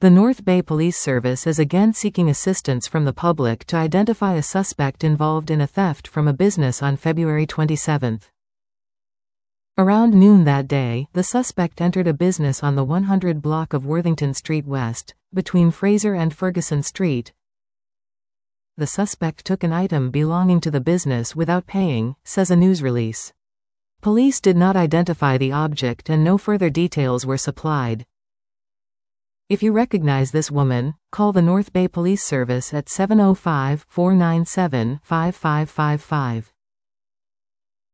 The North Bay Police Service is again seeking assistance from the public to identify a suspect involved in a theft from a business on February 27. Around noon that day, the suspect entered a business on the 100 block of Worthington Street West, between Fraser and Ferguson Street. The suspect took an item belonging to the business without paying, says a news release. Police did not identify the object and no further details were supplied. If you recognize this woman, call the North Bay Police Service at 705-497-5555.